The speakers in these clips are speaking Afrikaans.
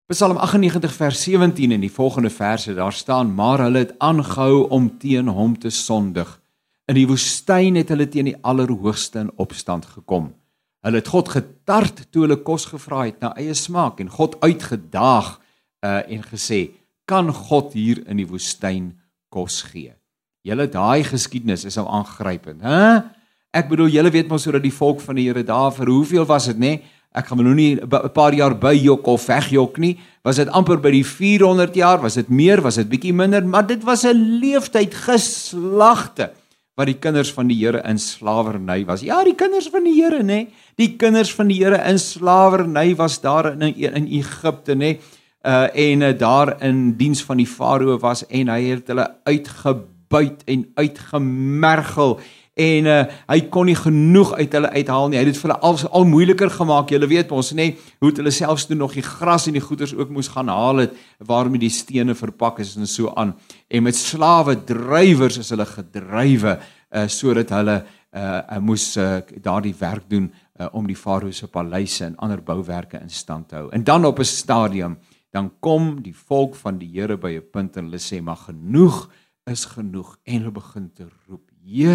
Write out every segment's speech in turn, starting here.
Psalm 98 vers 17 in die volgende verse, daar staan, maar hulle het aangehou om teen hom te sondig. In die woestyn het hulle teen die Allerhoogste in opstand gekom. Hulle het God getart toe hulle kos gevra het na eie smaak en God uitgedaag en gesê, kan God hier in die woestyn kos gee? Julle daai geskiedenis is nou aangrypend, hè? Ek bedoel, julle weet mos hoe dat die volk van die Here daar vir hoeveel was dit, nê? Ek gaan nou nie 'n paar jaar byjok of wegjok nie. Was dit amper by die 400 jaar? Was dit meer? Was dit bietjie minder? Maar dit was 'n leeftyd geslagte wat die kinders van die Here in slawerny was. Ja, die kinders van die Here, nê? Die kinders van die Here in slawerny was daar in Egipte, nê? En daar in diens van die Farao was en hy het hulle uitgebuit en uitgemergel. En hy kon nie genoeg uit hulle uithaal nie. Hy het dit vir hulle al moeiliker gemaak. Julle weet ons, nê, hoe het hulle selfs toe nog die gras en die goeders ook moes gaan haal het, waarmee die stene verpak is en so aan. En met slawe drywers is hulle gedrywe, sodat hulle moes daardie werk doen om die Farao se paleise en ander bouwerke in stand te hou. En dan op 'n stadium, dan kom die volk van die Here by 'n punt en hulle sê, maar genoeg is genoeg. En hulle begin te roep,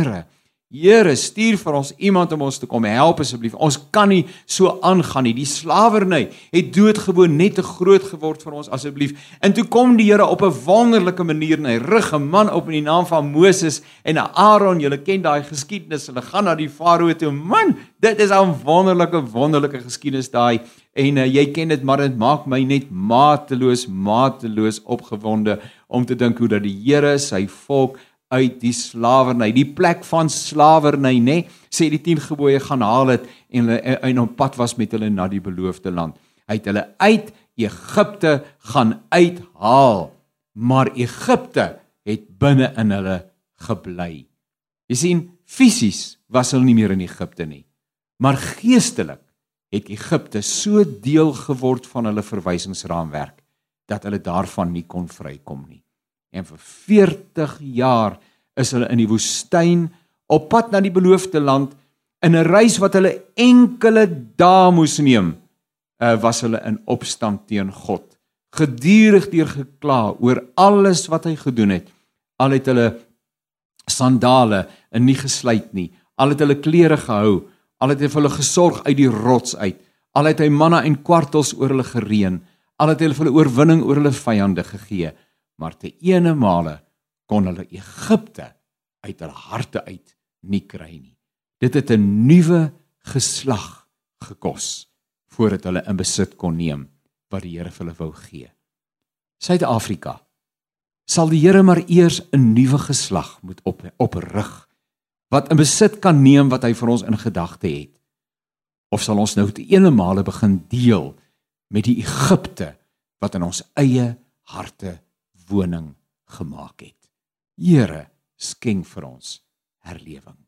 Here, stuur vir ons iemand om ons te kom help asseblief. Ons kan nie so aangaan nie. Die slawerny het doodgewoon net te groot geword vir ons asseblief. En toe kom die Here op 'n wonderlike manier en hy rig 'n man op in die naam van Moses en Aaron. Julle ken daai geskiedenis. Hulle gaan na die Farao toe. Man, dit is 'n wonderlike geskiedenis daai. En jy ken dit, maar dit maak my net mateloos opgewonde om te dink hoe dat die Here sy volk uit die slawerny, die plek van slawerny, nê, sê die 10 gebooie gaan haal het en op pad was met hulle na die beloofde land. Hy het hulle uit Egipte gaan uithaal, maar Egipte het binne in hulle gebly. Jy sien, fisies was hulle nie meer in Egipte nie, maar geestelik het Egipte so deel geword van hulle verwysingsraamwerk, dat hulle daarvan nie kon vrykom nie. En vir 40 jaar is hulle in die woestyn, op pad na die beloofde land, in 'n reis wat hulle enkele dae moes neem, was hulle in opstand teen God. Gedurig deur gekla oor alles wat hy gedoen het. Al het hulle sandale nie gesluit nie, al het hulle klere gehou, al het hy vir hulle gesorg uit die rots uit, al het hy manna en kwartels oor hulle gereën, al het hy vir hulle oorwinning oor hulle vyande gegee, maar te ene male kon hulle Egipte uit hulle harte uit nie kry nie. Dit het 'n nuwe geslag gekos, voordat hulle in besit kon neem, wat die Here vir hulle wou gee. Suid-Afrika, sal die Here maar eers 'n nuwe geslag moet oprig, wat in besit kan neem wat hy vir ons in gedagte het? Of sal ons nou te ene male begin deel met die Egipte, wat in ons eie harte woning gemaak het? Here, skenk vir ons herlewing.